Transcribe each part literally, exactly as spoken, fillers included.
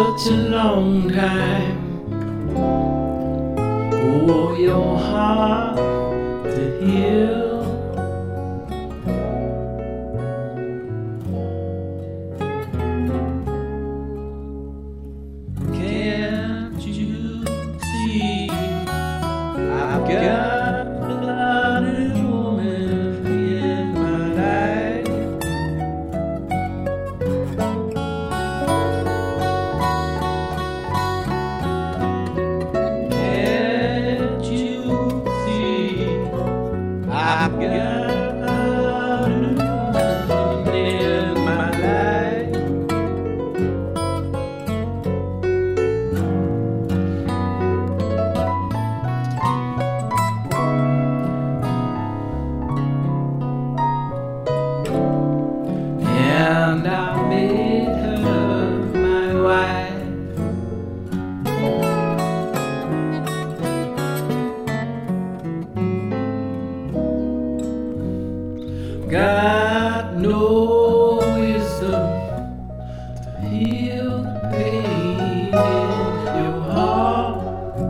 such a long time for your heart to heal. Can't you see I've got a blooded woman in my life? Can't you see I've got a woman in my life? And I made her my wife. Got no wisdom to heal the pain in your heart.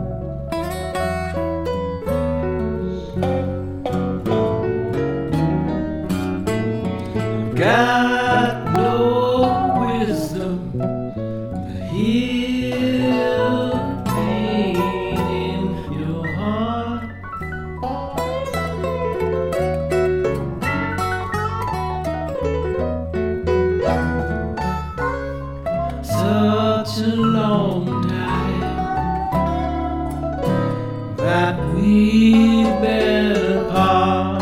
Got no wisdom to heal the pain in your heart. Such a long time that we've been apart.